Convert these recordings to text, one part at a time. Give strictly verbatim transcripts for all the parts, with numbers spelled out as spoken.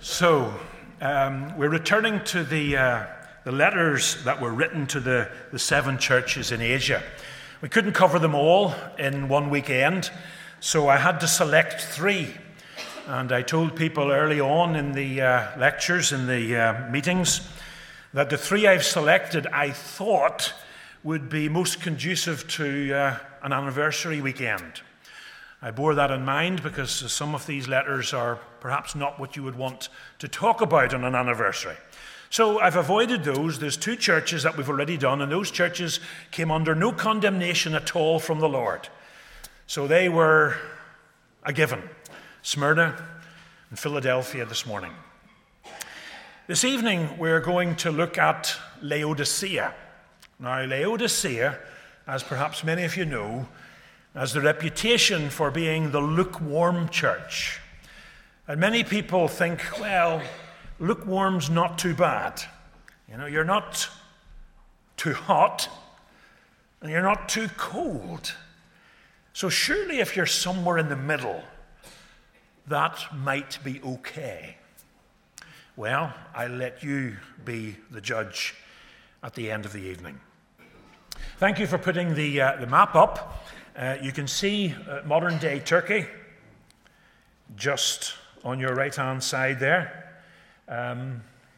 So, um, we're returning to the, uh, the letters that were written to the, the seven churches in Asia. We couldn't cover them all in one weekend, so I had to select three. And I told people early on in the uh, lectures, in the uh, meetings, that the three I've selected I thought would be most conducive to uh, an anniversary weekend. I bore that in mind because some of these letters are perhaps not what you would want to talk about on an anniversary. So I've avoided those. There's two churches that we've already done, and those churches came under no condemnation at all from the Lord. So they were a given. Smyrna and Philadelphia this morning. This evening we're going to look at Laodicea. Now Laodicea, as perhaps many of you know, has the reputation for being the lukewarm church. And many people think, well, lukewarm's not too bad. You know, you're not too hot and you're not too cold. So surely if you're somewhere in the middle, that might be okay. Well, I'll let you be the judge at the end of the evening. Thank you for putting the, uh, the map up. Uh, you can see uh, modern-day Turkey just on your right-hand side there. Um,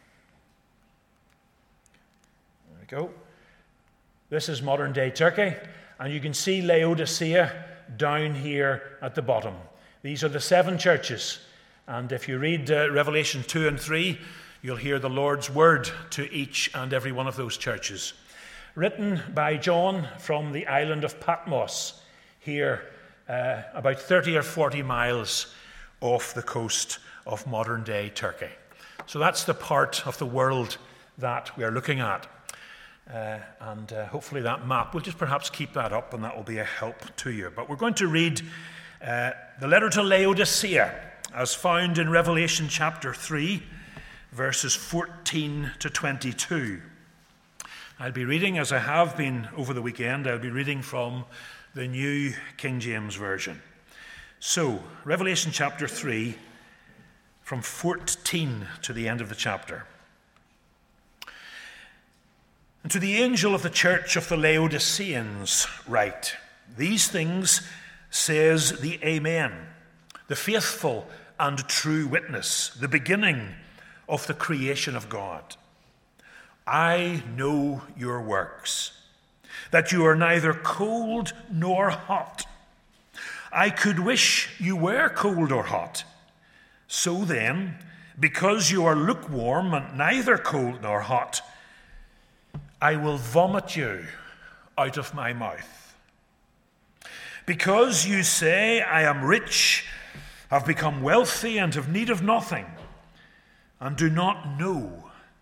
there we go. This is modern-day Turkey, and you can see Laodicea down here at the bottom. These are the seven churches, and if you read uh, Revelation two and three, you'll hear the Lord's word to each and every one of those churches. Written by John from the island of Patmos, here uh, about thirty or forty miles off the coast of modern-day Turkey. So that's the part of the world that we're looking at. Uh, and uh, hopefully that map, we'll just perhaps keep that up and that will be a help to you. But we're going to read uh, the letter to Laodicea as found in Revelation chapter three, verses fourteen to twenty-two. I'll be reading, as I have been over the weekend, I'll be reading from the New King James Version. So, Revelation chapter three, from fourteen to the end of the chapter. And to the angel of the church of the Laodiceans write, these things says the Amen, the faithful and true witness, the beginning of the creation of God. I know your works, that you are neither cold nor hot. I could wish you were cold or hot. So then, because you are lukewarm and neither cold nor hot, I will vomit you out of my mouth. Because you say, I am rich, have become wealthy, and have need of nothing, and do not know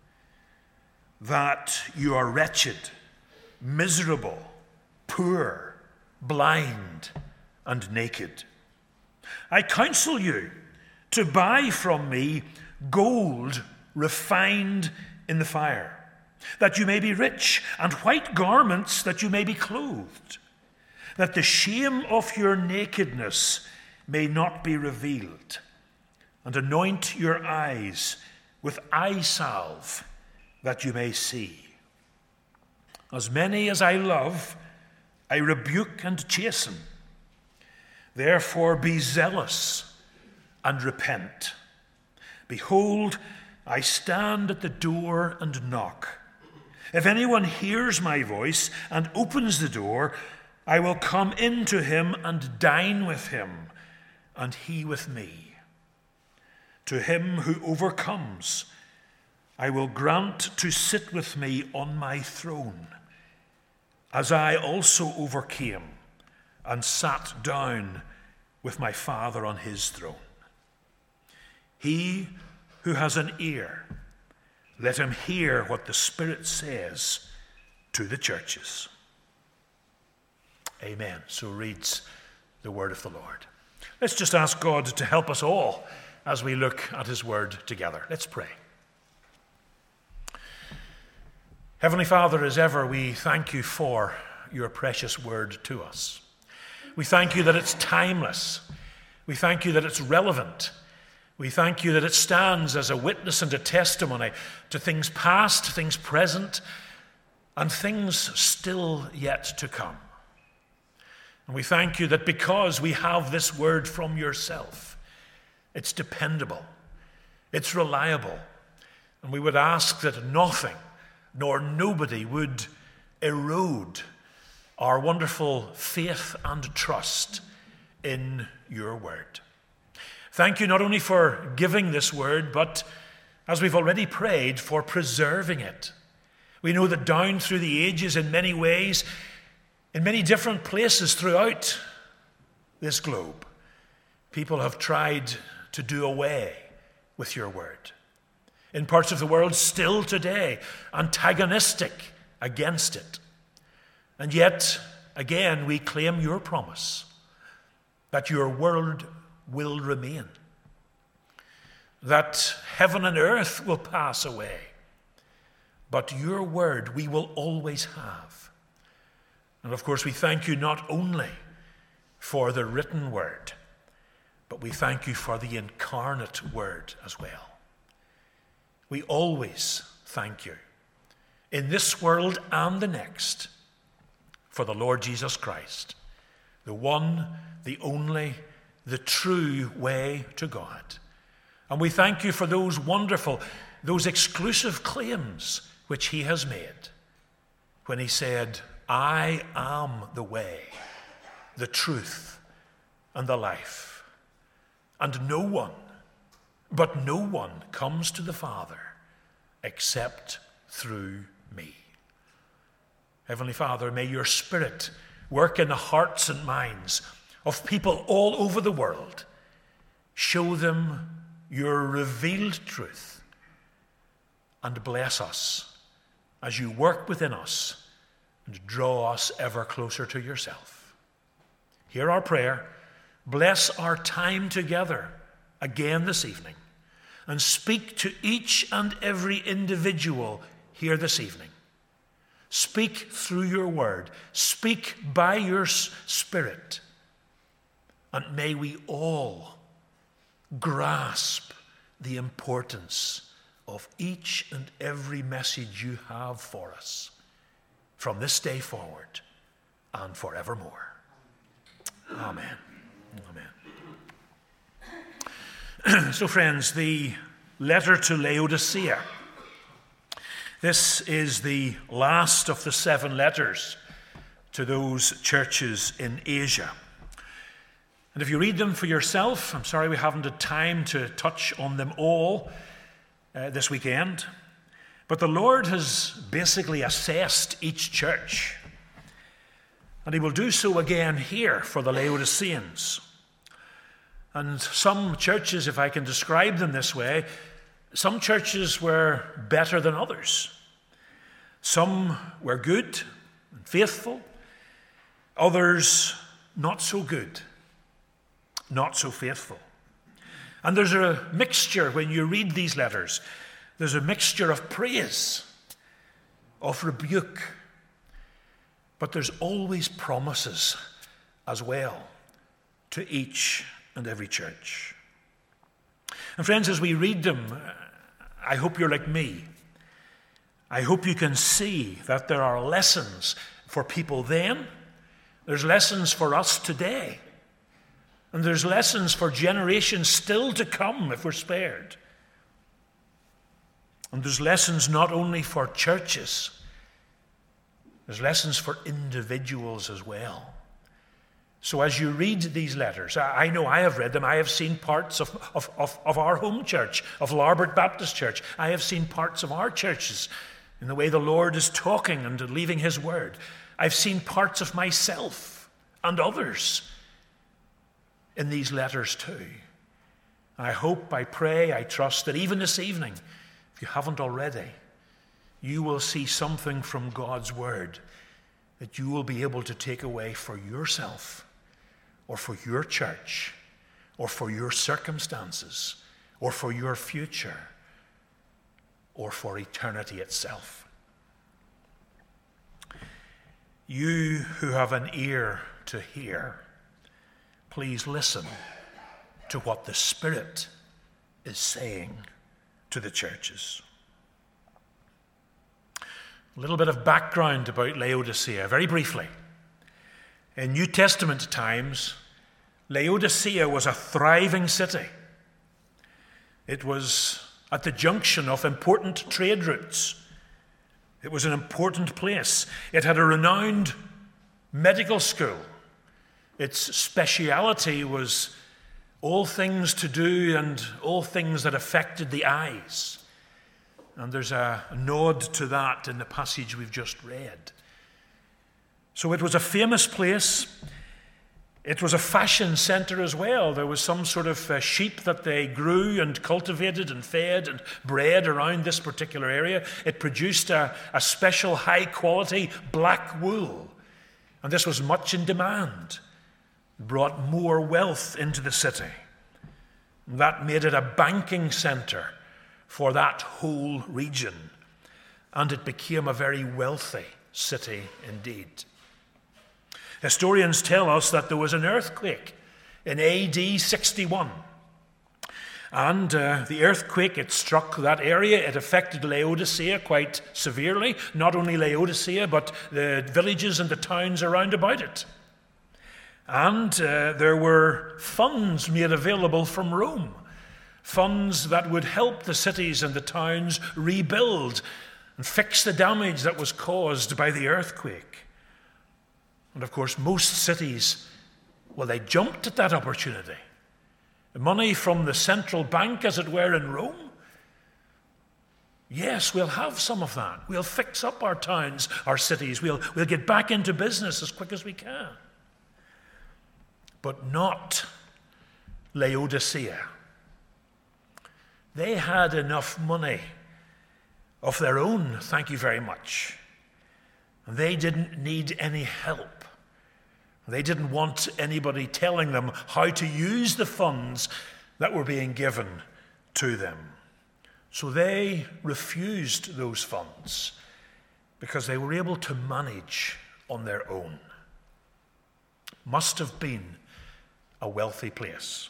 that you are wretched, miserable, poor, blind, and naked. I counsel you to buy from me gold refined in the fire, that you may be rich, and white garments that you may be clothed, that the shame of your nakedness may not be revealed, and anoint your eyes with eye salve that you may see. As many as I love, I rebuke and chasten. Therefore be zealous and repent. Behold, I stand at the door and knock. If anyone hears my voice and opens the door, I will come in to him and dine with him, and he with me. To him who overcomes, I will grant to sit with me on my throne, as I also overcame and sat down with my Father on his throne. He who has an ear, let him hear what the Spirit says to the churches. Amen. So reads the word of the Lord. Let's just ask God to help us all as we look at his word together. Let's pray. Heavenly Father, as ever, we thank you for your precious word to us. We thank you that it's timeless. We thank you that it's relevant. We thank you that it stands as a witness and a testimony to things past, things present, and things still yet to come. And we thank you that because we have this word from yourself, it's dependable, it's reliable, and we would ask that nothing nor nobody would erode our wonderful faith and trust in your word. Thank you not only for giving this word, but, as we've already prayed, for preserving it. We know that down through the ages, in many ways, in many different places throughout this globe, people have tried to do away with your word. In parts of the world, still today, antagonistic against it. And yet, again, we claim your promise that your word will remain, that heaven and earth will pass away, but your word we will always have. And of course, we thank you not only for the written word, but we thank you for the incarnate word as well. We always thank you, in this world and the next, for the Lord Jesus Christ, the one, the only, the true way to God. And we thank you for those wonderful, those exclusive claims which he has made when he said, I am the way, the truth, and the life. And no one, but no one comes to the Father except through me. Heavenly Father, may your Spirit work in the hearts and minds of people all over the world. Show them your revealed truth and bless us as you work within us and draw us ever closer to yourself. Hear our prayer. Bless our time together again this evening, and speak to each and every individual here this evening. Speak through your word. Speak by your Spirit. And may we all grasp the importance of each and every message you have for us from this day forward and forevermore. Amen. Amen. So, friends, the letter to Laodicea. This is the last of the seven letters to those churches in Asia. And if you read them for yourself, I'm sorry we haven't had time to touch on them all uh, this weekend, but the Lord has basically assessed each church. And he will do so again here for the Laodiceans. And some churches, if I can describe them this way, some churches were better than others. Some were good and faithful. Others not so good, not so faithful. And there's a mixture when you read these letters. There's a mixture of praise, of rebuke, but there's always promises as well to each and every church. And friends, as we read them, I hope you're like me. I hope you can see that there are lessons for people then. There's lessons for us today. And there's lessons for generations still to come if we're spared. And there's lessons not only for churches, there's lessons for individuals as well. So as you read these letters, I know I have read them. I have seen parts of, of, of, of our home church, of Larbert Baptist Church. I have seen parts of our churches in the way the Lord is talking and leaving his word. I've seen parts of myself and others in these letters too. I hope, I pray, I trust that even this evening, if you haven't already, you will see something from God's word that you will be able to take away for yourself, or for your church, or for your circumstances, or for your future, or for eternity itself. You who have an ear to hear, please listen to what the Spirit is saying to the churches. A little bit of background about Laodicea, very briefly. In New Testament times, Laodicea was a thriving city. It was at the junction of important trade routes. It was an important place. It had a renowned medical school. Its speciality was all things to do and all things that affected the eyes. And there's a nod to that in the passage we've just read. So it was a famous place. It was a fashion center as well. There was some sort of uh, sheep that they grew and cultivated and fed and bred around this particular area. It produced a, a special high-quality black wool. And this was much in demand. It brought more wealth into the city. And that made it a banking center for that whole region. And it became a very wealthy city indeed. Historians tell us that there was an earthquake in A D sixty-one. And uh, the earthquake, it struck that area. It affected Laodicea quite severely. Not only Laodicea, but the villages and the towns around about it. And uh, there were funds made available from Rome. Funds that would help the cities and the towns rebuild and fix the damage that was caused by the earthquake. And of course, most cities, well, they jumped at that opportunity. Money from the central bank, as it were, in Rome. Yes, we'll have some of that. We'll fix up our towns, our cities. We'll, we'll get back into business as quick as we can. But not Laodicea. They had enough money of their own, thank you very much. And they didn't need any help. They didn't want anybody telling them how to use the funds that were being given to them. So they refused those funds because they were able to manage on their own. Must have been a wealthy place.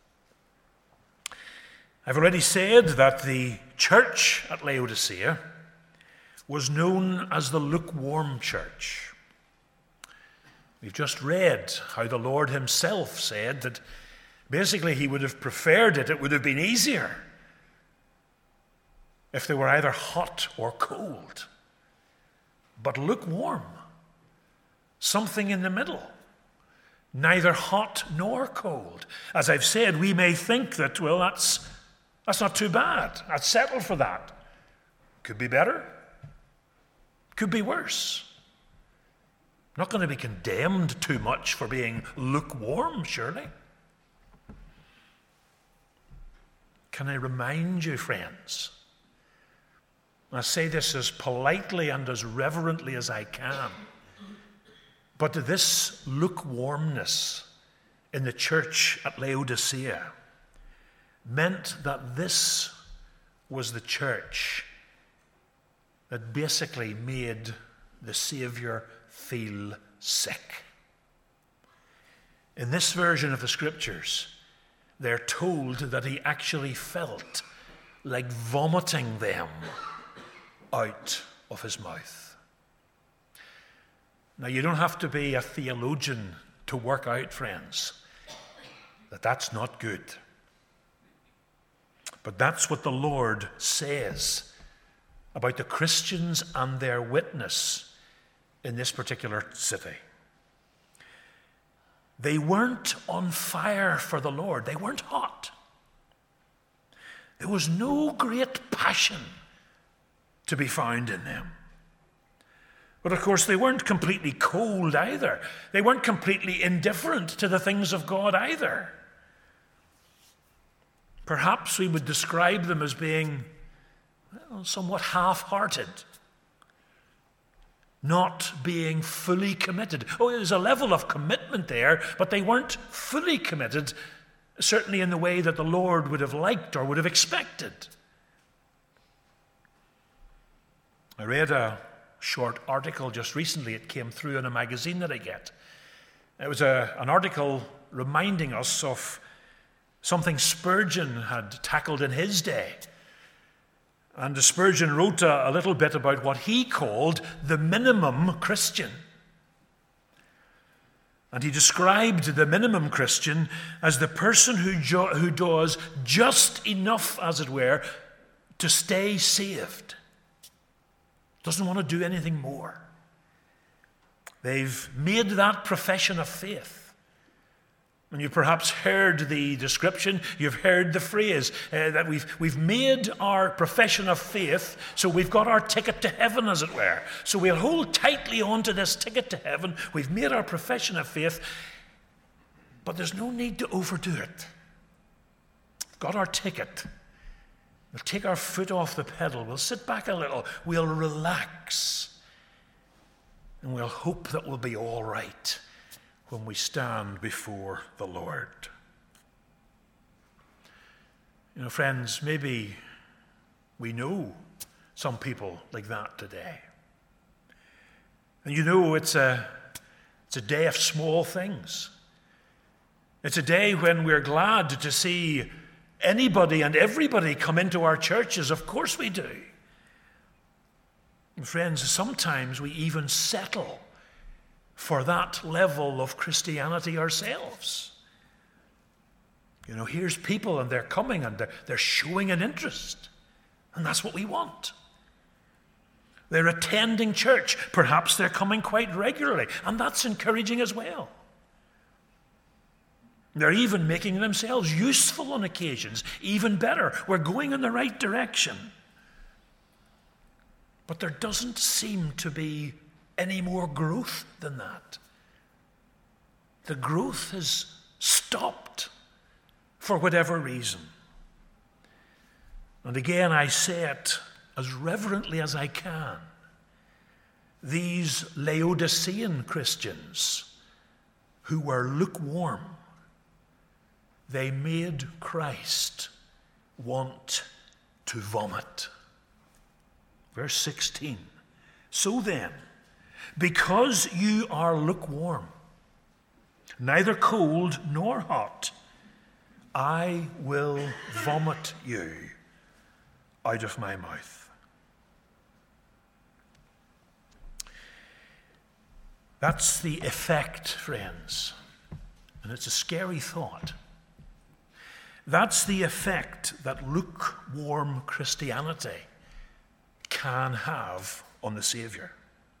I've already said that the church at Laodicea was known as the lukewarm church. We've just read how the Lord himself said that basically he would have preferred it. It would have been easier if they were either hot or cold. But lukewarm, something in the middle, neither hot nor cold. As I've said, we may think that, well, that's, that's not too bad. I'd settle for that. Could be better. Could be worse. Not going to be condemned too much for being lukewarm, surely. Can I remind you, friends, and I say this as politely and as reverently as I can, but this lukewarmness in the church at Laodicea meant that this was the church that basically made the Savior feel sick. In this version of the scriptures, they're told that he actually felt like vomiting them out of his mouth. Now, you don't have to be a theologian to work out, friends, that that's not good. But that's what the Lord says about the Christians and their witness in this particular city. They weren't on fire for the Lord. They weren't hot. There was no great passion to be found in them. But of course, they weren't completely cold either. They weren't completely indifferent to the things of God either. Perhaps we would describe them as being, well, somewhat half-hearted. Not being fully committed. Oh, there's a level of commitment there, but they weren't fully committed, certainly in the way that the Lord would have liked or would have expected. I read a short article just recently. It came through in a magazine that I get. It was a, an article reminding us of something Spurgeon had tackled in his day. And Spurgeon wrote a, a little bit about what he called the minimum Christian. And he described the minimum Christian as the person who, jo- who does just enough, as it were, to stay saved. Doesn't want to do anything more. They've made that profession of faith. And you've perhaps heard the description, you've heard the phrase, uh, that we've, we've made our profession of faith, so we've got our ticket to heaven, as it were. So we'll hold tightly on to this ticket to heaven. We've made our profession of faith, but there's no need to overdo it. Got our ticket. We'll take our foot off the pedal. We'll sit back a little. We'll relax. And we'll hope that we'll be all right when we stand before the Lord. You know, friends, maybe we know some people like that today. And you know, it's a, it's a day of small things. It's a day when we're glad to see anybody and everybody come into our churches. Of course we do. And friends, sometimes we even settle for that level of Christianity ourselves. You know, here's people and they're coming and they're, they're showing an interest. And that's what we want. They're attending church. Perhaps they're coming quite regularly. And that's encouraging as well. They're even making themselves useful on occasions. Even better. We're going in the right direction. But there doesn't seem to be any more growth than that. The growth has stopped for whatever reason. And again, I say it as reverently as I can. These Laodicean Christians who were lukewarm, they made Christ want to vomit. Verse sixteen. So then, because you are lukewarm, neither cold nor hot, I will vomit you out of my mouth. That's the effect, friends. And it's a scary thought. That's the effect that lukewarm Christianity can have on the Savior.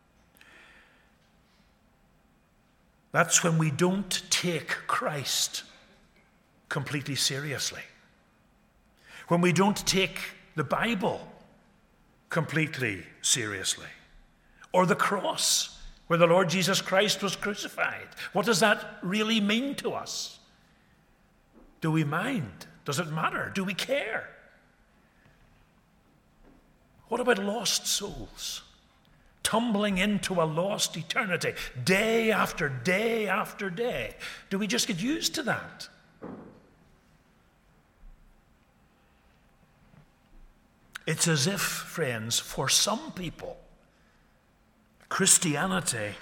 That's when we don't take Christ completely seriously. When we don't take the Bible completely seriously. Or the cross, where the Lord Jesus Christ was crucified. What does that really mean to us? Do we mind? Does it matter? Do we care? What about lost souls? Tumbling into a lost eternity, day after day after day. Do we just get used to that? It's as if, friends, for some people, Christianity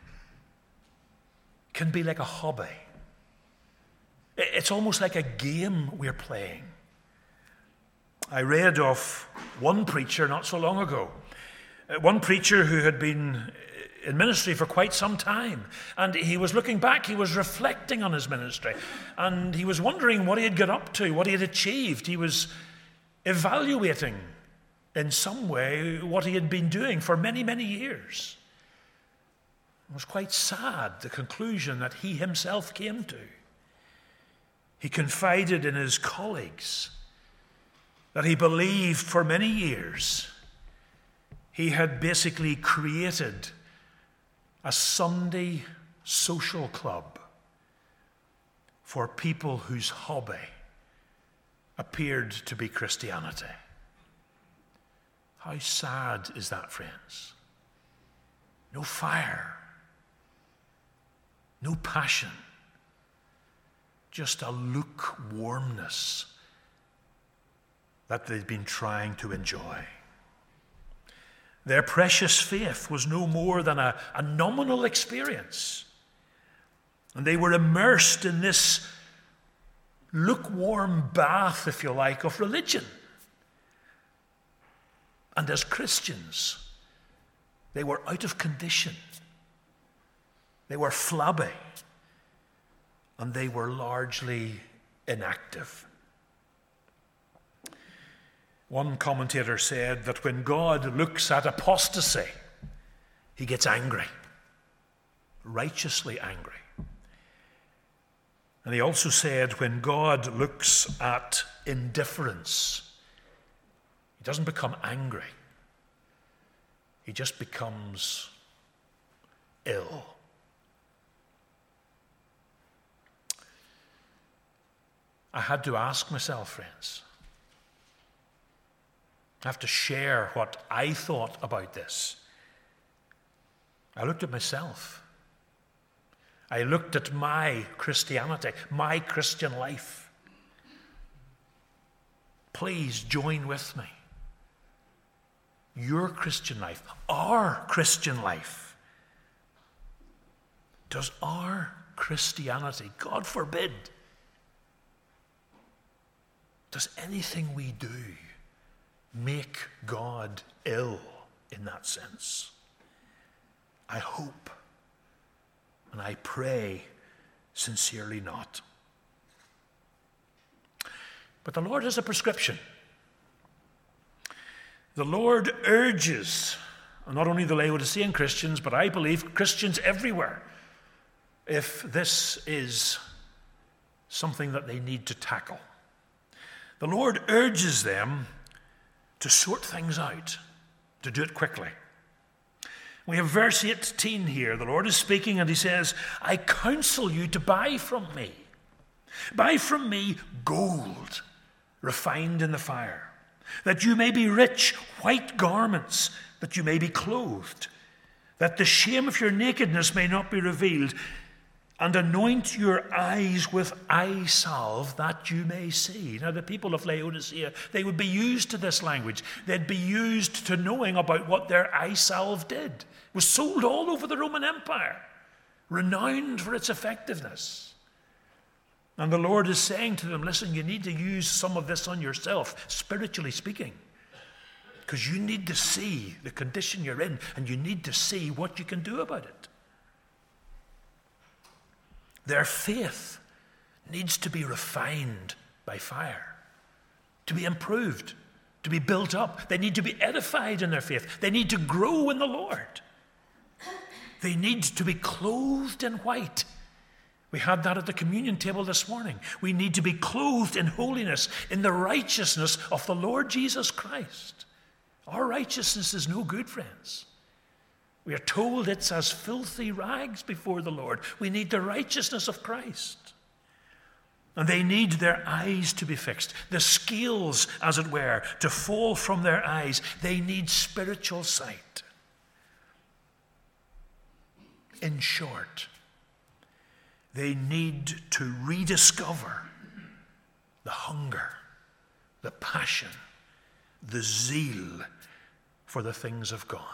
can be like a hobby. It's almost like a game we're playing. I read of one preacher not so long ago, one preacher who had been in ministry for quite some time, and he was looking back, he was reflecting on his ministry, and he was wondering what he had got up to, what he had achieved. He was evaluating in some way what he had been doing for many, many years. It was quite sad, the conclusion that he himself came to. He confided in his colleagues that he believed for many years he had basically created a Sunday social club for people whose hobby appeared to be Christianity. How sad is that, friends? No fire, no passion, just a lukewarmness that they'd been trying to enjoy. Their precious faith was no more than a, a nominal experience. And they were immersed in this lukewarm bath, if you like, of religion. And as Christians, they were out of condition. They were flabby. And they were largely inactive. One commentator said that when God looks at apostasy, he gets angry, righteously angry. And he also said when God looks at indifference, he doesn't become angry. He just becomes ill. I had to ask myself, friends. I have to share what I thought about this. I looked at myself. I looked at my Christianity, my Christian life. Please join with me. Your Christian life, our Christian life. Does our Christianity, God forbid, does anything we do make God ill in that sense? I hope and I pray sincerely not. But the Lord has a prescription. The Lord urges not only the Laodicean Christians, but I believe Christians everywhere, if this is something that they need to tackle. The Lord urges them to sort things out, to do it quickly. We have verse eighteen here. The Lord is speaking and he says, I counsel you to buy from me. Buy from me gold refined in the fire, that you may be rich, white garments, that you may be clothed, that the shame of your nakedness may not be revealed, and anoint your eyes with eye salve that you may see. Now, the people of Laodicea, they would be used to this language. They'd be used to knowing about what their eye salve did. It was sold all over the Roman Empire, renowned for its effectiveness. And the Lord is saying to them, listen, you need to use some of this on yourself, spiritually speaking, because you need to see the condition you're in, and you need to see what you can do about it. Their faith needs to be refined by fire, to be improved, to be built up. They need to be edified in their faith. They need to grow in the Lord. They need to be clothed in white. We had that at the communion table this morning. We need to be clothed in holiness, in the righteousness of the Lord Jesus Christ. Our righteousness is no good, friends. We are told it's as filthy rags before the Lord. We need the righteousness of Christ. And they need their eyes to be fixed, the scales, as it were, to fall from their eyes. They need spiritual sight. In short, they need to rediscover the hunger, the passion, the zeal for the things of God.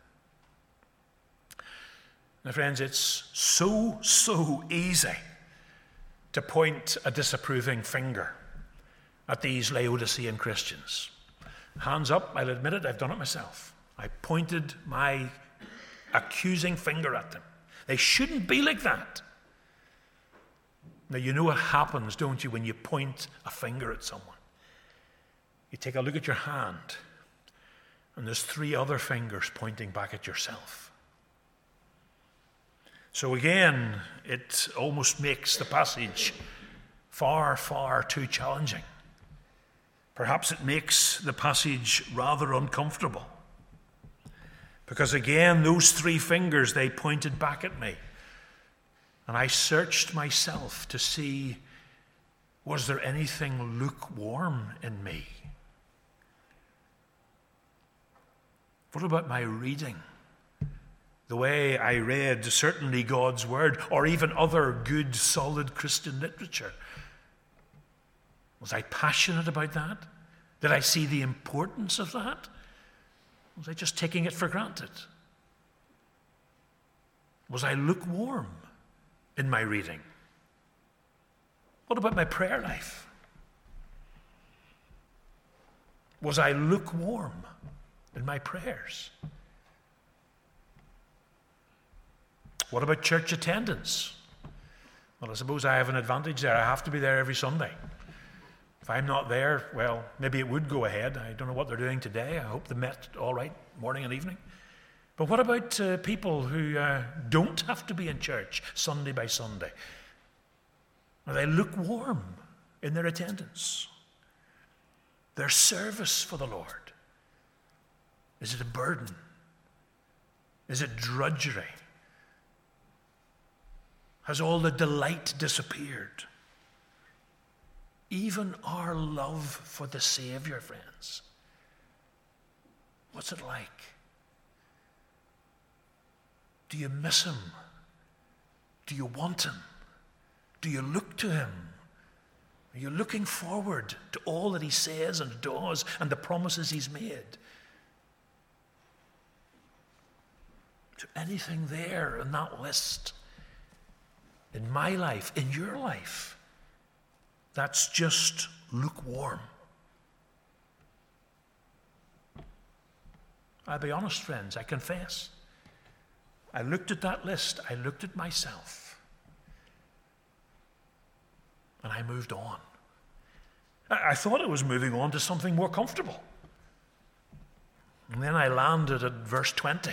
Now, friends, it's so, so easy to point a disapproving finger at these Laodicean Christians. Hands up, I'll admit it, I've done it myself. I pointed my accusing finger at them. They shouldn't be like that. Now, you know what happens, don't you, when you point a finger at someone? You take a look at your hand, and there's three other fingers pointing back at yourself. So again, it almost makes the passage far, far too challenging. Perhaps it makes the passage rather uncomfortable. Because again, those three fingers, they pointed back at me. And I searched myself to see, was there anything lukewarm in me? What about my reading? The way I read certainly God's word, or even other good, solid Christian literature. Was I passionate about that? Did I see the importance of that? Was I just taking it for granted? Was I lukewarm in my reading? What about my prayer life? Was I lukewarm in my prayers? What about church attendance? Well, I suppose I have an advantage there. I have to be there every Sunday. If I'm not there, well, maybe it would go ahead. I don't know what they're doing today. I hope they met all right, morning and evening. But what about uh, people who uh, don't have to be in church Sunday by Sunday? Are they lukewarm in their attendance? Their service for the Lord? Is it a burden? Is it drudgery? Has all the delight disappeared? Even our love for the Savior, friends. What's it like? Do you miss him? Do you want him? Do you look to him? Are you looking forward to all that he says and does and the promises he's made? To anything there in that list, in my life, in your life, that's just lukewarm. I'll be honest, friends, I confess. I looked at that list, I looked at myself, and I moved on. I thought I was moving on to something more comfortable. And then I landed at verse twenty.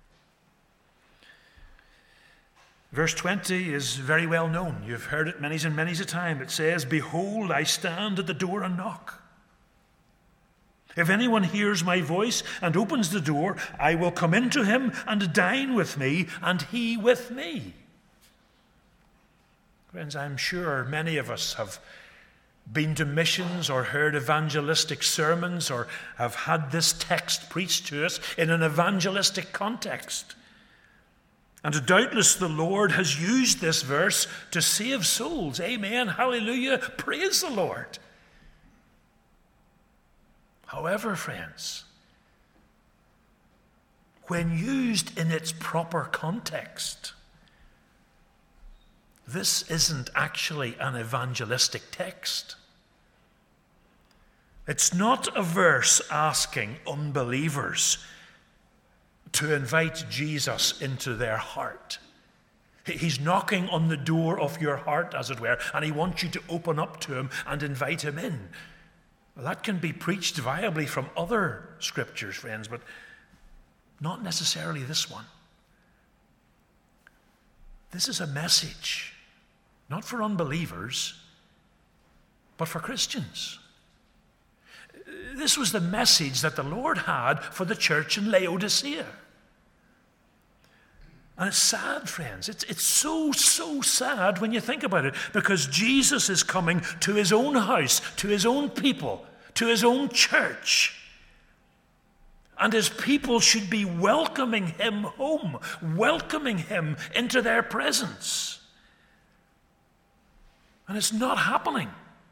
Verse twenty is very well known. You've heard it many and many a time. It says, "Behold, I stand at the door and knock. If anyone hears my voice and opens the door, I will come into him and dine with me, and he with me." Friends, I'm sure many of us have been to missions or heard evangelistic sermons or have had this text preached to us in an evangelistic context. And doubtless the Lord has used this verse to save souls. Amen. Hallelujah. Praise the Lord. However, friends, when used in its proper context, this isn't actually an evangelistic text. It's not a verse asking unbelievers to invite Jesus into their heart. He's knocking on the door of your heart, as it were, and he wants you to open up to him and invite him in. Well, that can be preached viably from other scriptures, friends, but not necessarily this one. This is a message, not for unbelievers, but for Christians. This was the message that the Lord had for the church in Laodicea. And it's sad, friends. It's, it's so, so sad when you think about it, because Jesus is coming to his own house, to his own people, to his own church. And his people should be welcoming him home, welcoming him into their presence. And it's not happening.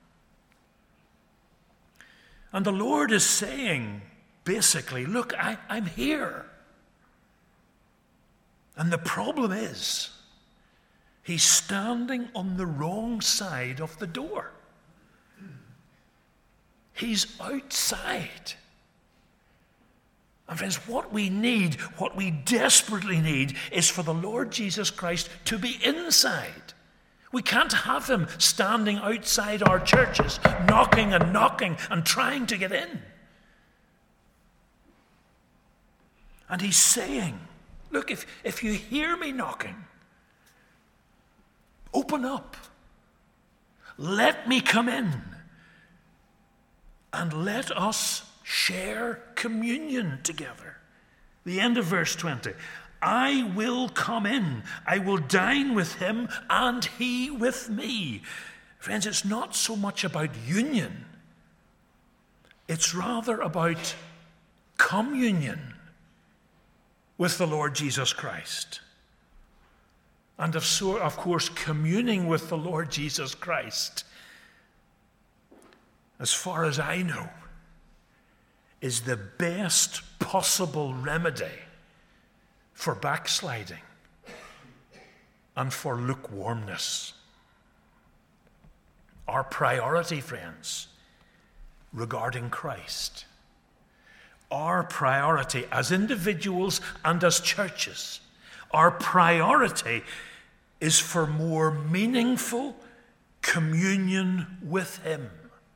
And the Lord is saying, basically, look, I, I'm here. And the problem is, he's standing on the wrong side of the door. He's outside. And friends, what we need, what we desperately need, is for the Lord Jesus Christ to be inside. We can't have him standing outside our churches, knocking and knocking and trying to get in. And he's saying, look, if, if you hear me knocking, open up. Let me come in. And let us share communion together. The end of verse twenty. I will come in. I will dine with him and he with me. Friends, it's not so much about union. It's rather about communion with the Lord Jesus Christ. And of, so, of course, communing with the Lord Jesus Christ, as far as I know, is the best possible remedy for backsliding and for lukewarmness. our priority, friends, regarding Christ. Our priority as individuals and as churches, our priority is for more meaningful communion with him.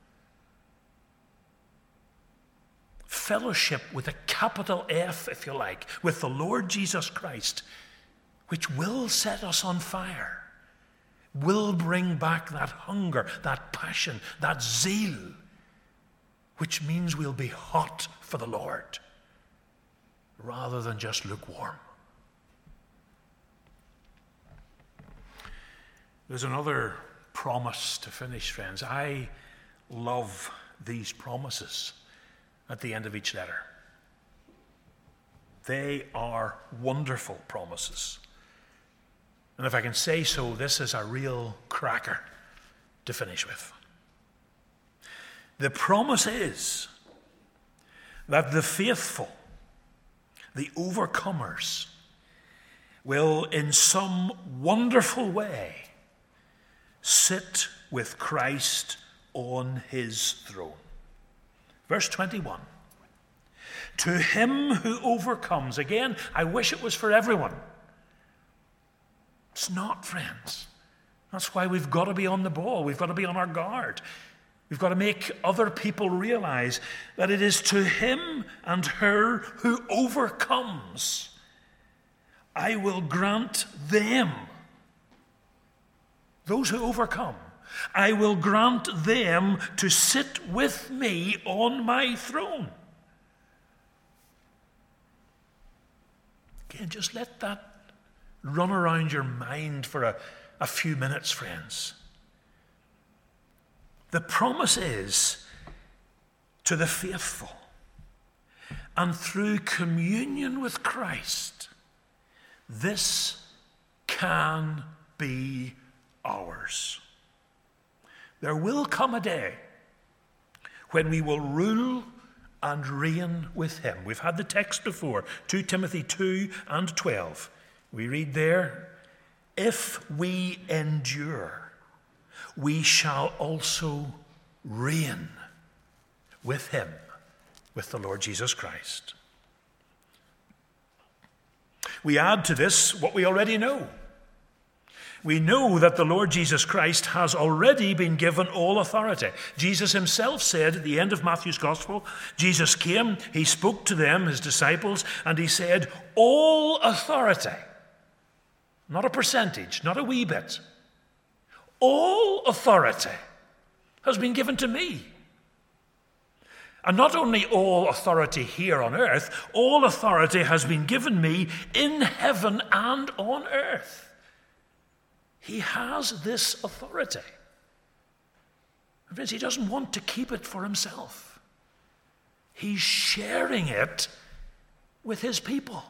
Fellowship with a capital F, if you like, with the Lord Jesus Christ, which will set us on fire, will bring back that hunger, that passion, that zeal, which means we'll be hot for the Lord rather than just lukewarm. There's another promise to finish, friends. I love these promises at the end of each letter. They are wonderful promises. And if I can say so, this is a real cracker to finish with. The promise is that the faithful, the overcomers, will in some wonderful way sit with Christ on his throne. Verse twenty-one. To him who overcomes. Again, I wish it was for everyone. It's not, friends. That's why we've got to be on the ball. We've got to be on our guard. We've got to make other people realize that it is to him and her who overcomes. I will grant them, those who overcome, I will grant them to sit with me on my throne. Again, just let that run around your mind for a, a few minutes, friends. The promise is to the faithful, and through communion with Christ, this can be ours. There will come a day when we will rule and reign with him. We've had the text before, Second Timothy two and twelve. We read there, if we endure, we shall also reign with him, with the Lord Jesus Christ. We add to this what we already know. We know that the Lord Jesus Christ has already been given all authority. Jesus himself said at the end of Matthew's Gospel, Jesus came, he spoke to them, his disciples, and he said, all authority, not a percentage, not a wee bit, all authority has been given to me. And not only all authority here on earth, all authority has been given me in heaven and on earth. He has this authority. And friends, he doesn't want to keep it for himself. He's sharing it with his people.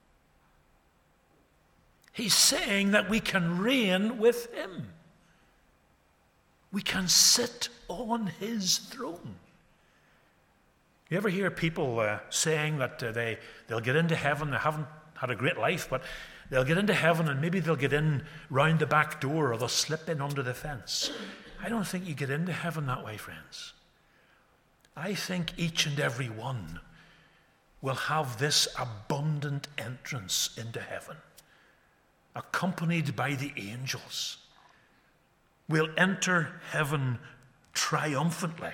He's saying that we can reign with him. We can sit on his throne. You ever hear people uh, saying that uh, they, they'll get into heaven, they haven't had a great life, but they'll get into heaven and maybe they'll get in round the back door or they'll slip in under the fence. I don't think you get into heaven that way, friends. I think each and every one will have this abundant entrance into heaven, accompanied by the angels. We'll enter heaven triumphantly.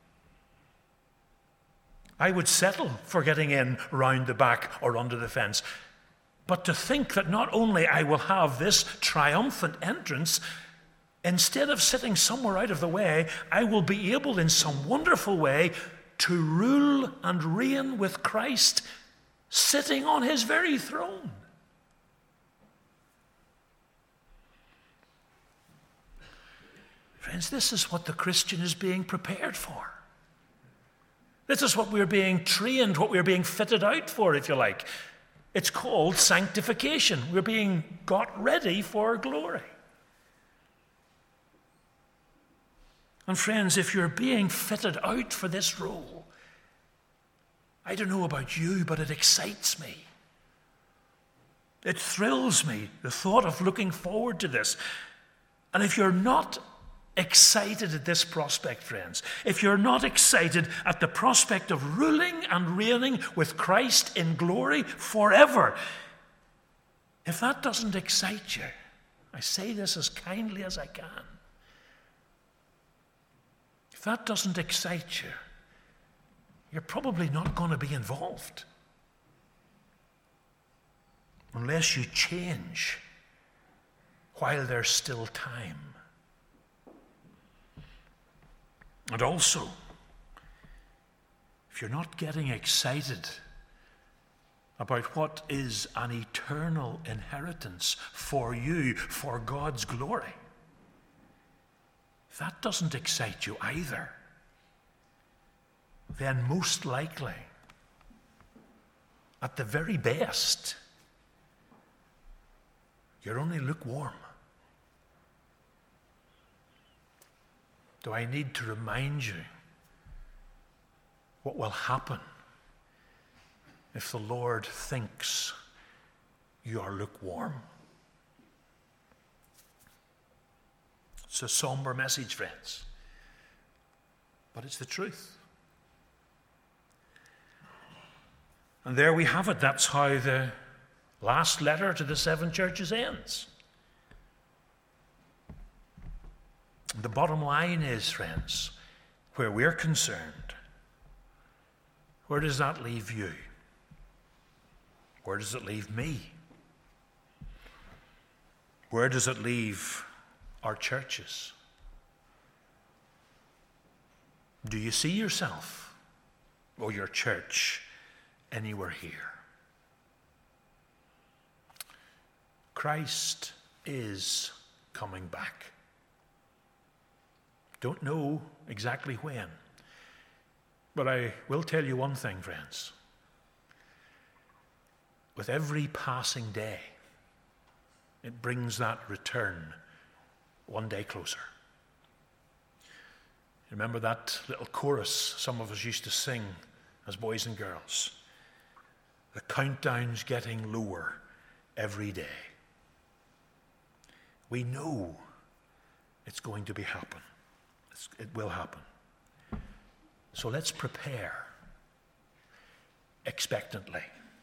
I would settle for getting in round the back or under the fence. But to think that not only I will have this triumphant entrance, instead of sitting somewhere out of the way, I will be able in some wonderful way to rule and reign with Christ, sitting on his very throne. Friends, this is what the Christian is being prepared for. This is what we're being trained, what we're being fitted out for, if you like. It's called sanctification. We're being got ready for glory. And friends, if you're being fitted out for this role, I don't know about you, but it excites me. It thrills me, the thought of looking forward to this. And if you're not excited at this prospect, friends, if you're not excited at the prospect of ruling and reigning with Christ in glory forever, if that doesn't excite you, I say this as kindly as I can, if that doesn't excite you, you're probably not going to be involved unless you change while there's still time. And also, if you're not getting excited about what is an eternal inheritance for you, for God's glory, if that doesn't excite you either, then most likely, at the very best, you're only lukewarm. Do I need to remind you what will happen if the Lord thinks you are lukewarm? It's a somber message, friends, but it's the truth. And there we have it. That's how the last letter to the seven churches ends. The bottom line is, friends, where we're concerned, where does that leave you? Where does it leave me? Where does it leave our churches? Do you see yourself or your church anywhere here? Christ is coming back. Don't know exactly when, but I will tell you one thing, friends. With every passing day, it brings that return one day closer. Remember that little chorus some of us used to sing as boys and girls? The countdown's getting lower every day. We know it's going to be happen. It will happen. So let's prepare expectantly.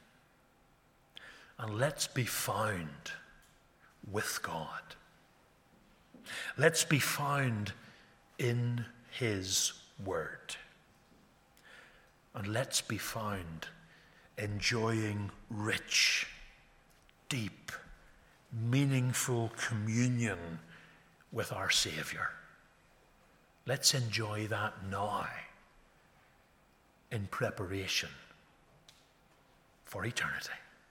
And let's be found with God. Let's be found in His Word. And let's be found enjoying rich, deep, meaningful communion with our Savior. Let's enjoy that now in preparation for eternity.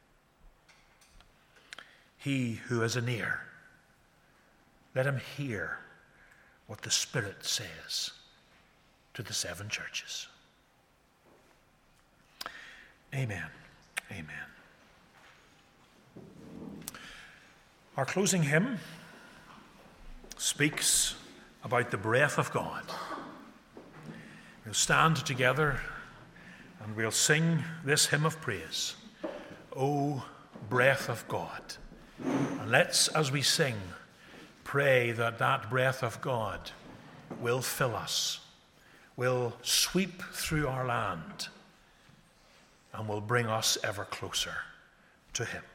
He who has an ear, let him hear what the Spirit says to the seven churches. Amen. Amen. Our closing hymn speaks about the breath of God. We'll stand together and we'll sing this hymn of praise, O breath of God. And let's, as we sing, pray that that breath of God will fill us, will sweep through our land, and will bring us ever closer to Him.